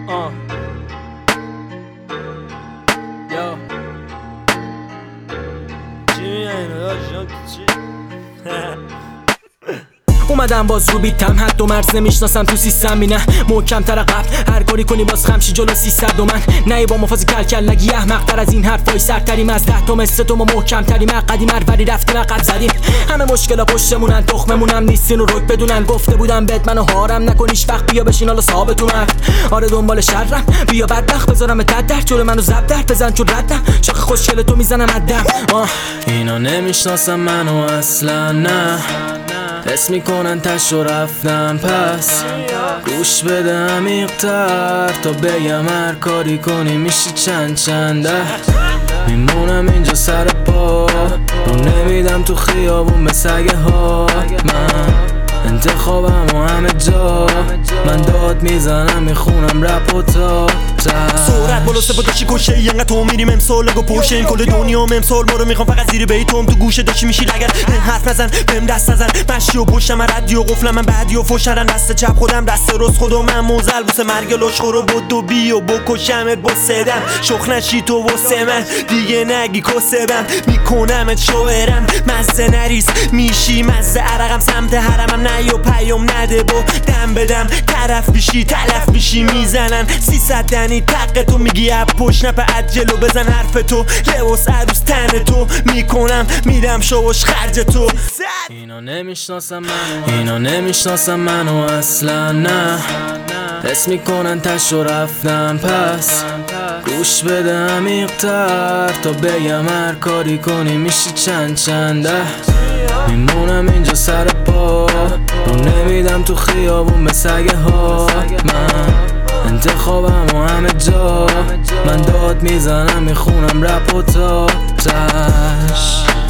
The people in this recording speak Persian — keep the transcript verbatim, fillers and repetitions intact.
آه یا چی میگن داشتم چی اومدم باز رو بیتم حد و مرز نمیشناسم تو سیستم بینه محکم تر قبل هر کاری کنی باز خمشی جلو سیصد و من نه با مفاز کل کل نگی احمق تر از این حرفای سرتریم از ده تا مثل تو ما محکم تریم قدیم ولی رفتیم عقب زدیم همه مشکلا پشتمونن تخممونم نیستین و رک بدونن گفته بودم بهت منو هارم نکنیش وقت بیا بشین حالا ثابتونم آره دنبال شرم بیا بدبخت بذارم تد در جلو منو زب در بزن چون ردم شاخ خوشگل تو میزنم عدم اینا نمیشناسم منو اصلا نه حس میکنن تش و رفتم پس گوش بده عمیق‌تر تا بگم هر کاری کنی میشه چند چنده میمونم اینجا سر پا رو نمیدم تو خیابون به سگه ها من انتخابم و همه جا من داد میزنم میخونم رپ و تا سرعت بالا سه داشتی کشه اینقدر تو میریم امسال لگو پوشه این کل دنیا امسال ما رو میخوام فقط زیر بیتم تو گوشه داشتی میشی لگر حرف نزن بهم دست نزن مشی و پشتم من ردی و قفلم من بعدی و فشرن دست چپ خودم دست راست خودم من موزل بوسه مرگ لشخور و بود و بی و بکشمت با سدم شخ نشی تو واسه من دیگه نگی کسبم میکنمت شوهرم مزه نریس میشی مزه عرقم سمت حرمم نه و پیام نده با دم بدم طرف میشی تلف میشی میزنن سیصد دنی تق تو میگی اب پشت نپه عجلو بزن حرف تو لباس عروس تن تو میکنم میدم شوش خرج تو اینا نمیشناسم منو اینا نمیشناسم منو اصلا نه حس میکنن تش و رفتم پس گوش بده عمیق‌تر تا بگم هر کاری کنی میشه چند چنده میمونم اینجا سر پا رو نمیدم تو خیابون به سگه ها من انتخابم و همه جا من داد میزنم میخونم رپ و تا تش